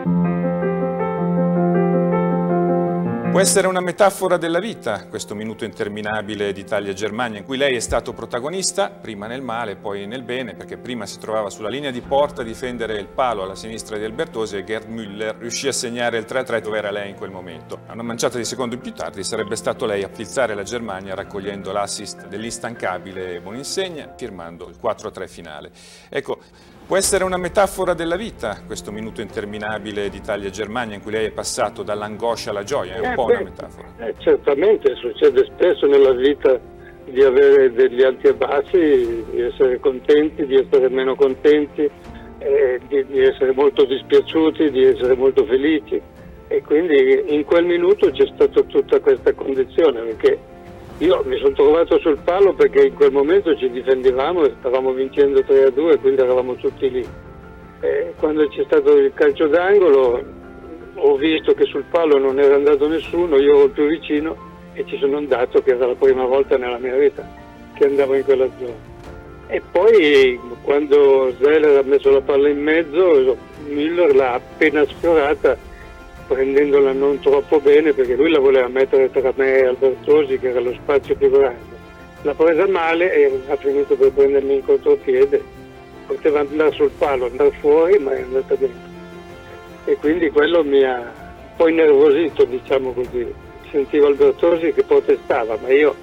Può essere una metafora della vita, questo minuto interminabile d'Italia-Germania, in cui lei è stato protagonista, prima nel male, poi nel bene, perché prima si trovava sulla linea di porta a difendere il palo alla sinistra di Albertosi e Gerd Müller riuscì a segnare il 3-3 dove era lei in quel momento. A una manciata di secondi più tardi sarebbe stato lei a pizzare la Germania raccogliendo l'assist dell'instancabile Boninsegna, firmando il 4-3 finale. Ecco, può essere una metafora della vita, questo minuto interminabile d'Italia-Germania in cui lei è passato dall'angoscia alla gioia, è un po' una metafora. Certamente, succede spesso nella vita di avere degli alti e bassi, di essere contenti, di essere meno contenti, di essere molto dispiaciuti, di essere molto felici. E quindi in quel minuto c'è stata tutta questa condizione, perché io mi sono trovato sul palo perché in quel momento ci difendevamo e stavamo vincendo 3-2, quindi eravamo tutti lì. Quando c'è stato il calcio d'angolo ho visto che sul palo non era andato nessuno, io ero il più vicino e ci sono andato, che era la prima volta nella mia vita che andavo in quella zona. E poi quando Zeller ha messo la palla in mezzo, Müller l'ha appena sfiorata, prendendola non troppo bene perché lui la voleva mettere tra me e Albertosi, che era lo spazio più grande. L'ha presa male e ha finito per prendermi in contropiede. Poteva andare sul palo, andare fuori, ma è andata dentro. E quindi quello mi ha un po' innervosito, diciamo così. Sentivo Albertosi che protestava, ma io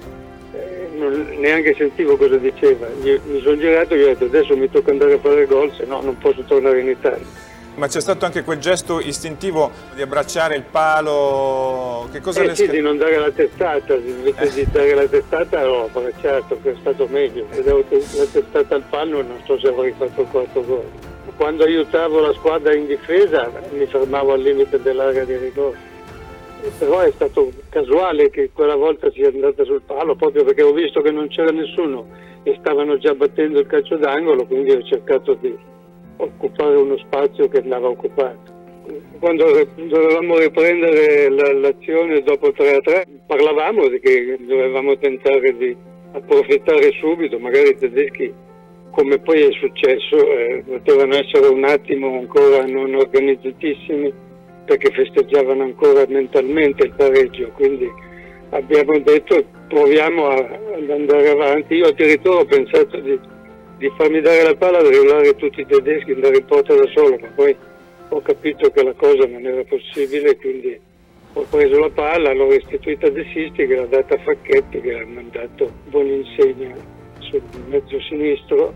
non neanche sentivo cosa diceva. Mi sono girato e gli ho detto: adesso mi tocca andare a fare gol, se no non posso tornare in Italia. Ma c'è stato anche quel gesto istintivo di abbracciare il palo, che cosa le sì, di non dare la testata, invece di dare la testata l'ho abbracciato, che è stato meglio. Se davo la testata al palo non so se avrei fatto il quarto gol. Quando aiutavo la squadra in difesa mi fermavo al limite dell'area di rigore. Però è stato casuale che quella volta sia andata sul palo, proprio perché ho visto che non c'era nessuno e stavano già battendo il calcio d'angolo, quindi ho cercato di occupare uno spazio che andava occupato. Quando dovevamo riprendere l'azione dopo 3-3 parlavamo di che dovevamo tentare di approfittare subito, magari i tedeschi, come poi è successo, potevano essere un attimo ancora non organizzatissimi perché festeggiavano ancora mentalmente il pareggio, quindi abbiamo detto proviamo ad andare avanti. Io addirittura ho pensato di farmi dare la palla, driblare tutti i tedeschi, andare in porta da solo, ma poi ho capito che la cosa non era possibile, quindi ho preso la palla, l'ho restituita a De Sisti, che l'ha data a Facchetti, che ha mandato Boninsegna sul mezzo sinistro,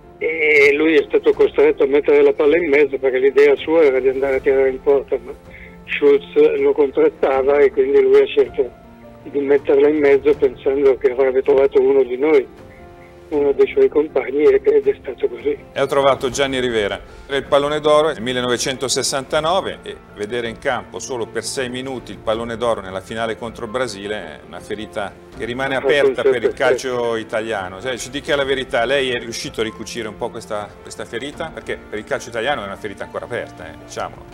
e lui è stato costretto a mettere la palla in mezzo perché l'idea sua era di andare a tirare in porta, ma Schulz lo contrattava e quindi lui ha scelto di metterla in mezzo pensando che avrebbe trovato uno di noi, uno dei suoi compagni, ed è stato così. E ho trovato Gianni Rivera, il pallone d'oro nel 1969, e vedere in campo solo per 6 minuti il pallone d'oro nella finale contro il Brasile è una ferita che rimane aperta per il calcio italiano. Cioè, ci dica la verità, lei è riuscito a ricucire un po' questa ferita? Perché per il calcio italiano è una ferita ancora aperta, diciamolo.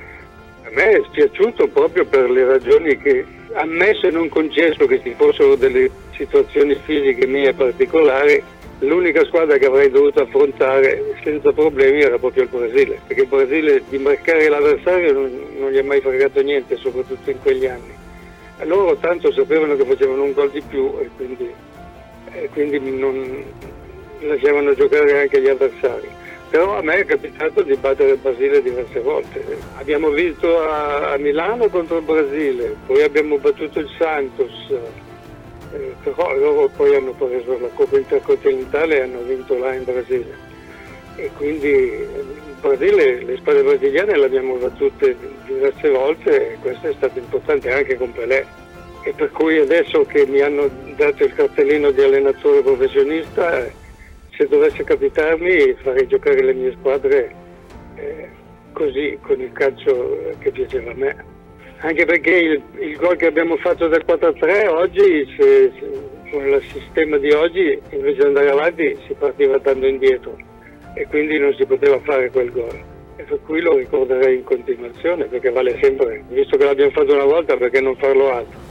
A me è spiaciuto proprio per le ragioni che, ammesso e non concesso che ci fossero delle situazioni fisiche mie particolari, l'unica squadra che avrei dovuto affrontare senza problemi era proprio il Brasile, perché il Brasile di marcare l'avversario non gli è mai fregato niente, soprattutto in quegli anni. Loro tanto sapevano che facevano un gol di più e quindi non lasciavano giocare anche gli avversari. Però a me è capitato di battere il Brasile diverse volte. Abbiamo vinto a Milano contro il Brasile, poi abbiamo battuto il Santos, però loro poi hanno preso la Coppa Intercontinentale e hanno vinto là in Brasile. E quindi il Brasile, le squadre brasiliane le abbiamo battute diverse volte e questo è stato importante anche con Pelé. E per cui adesso che mi hanno dato il cartellino di allenatore professionista, se dovesse capitarmi farei giocare le mie squadre così, con il calcio che piaceva a me. Anche perché il gol che abbiamo fatto del 4-3 oggi, con il sistema di oggi, invece di andare avanti si partiva andando indietro e quindi non si poteva fare quel gol. E per cui lo ricorderei in continuazione perché vale sempre, visto che l'abbiamo fatto una volta, perché non farlo altro?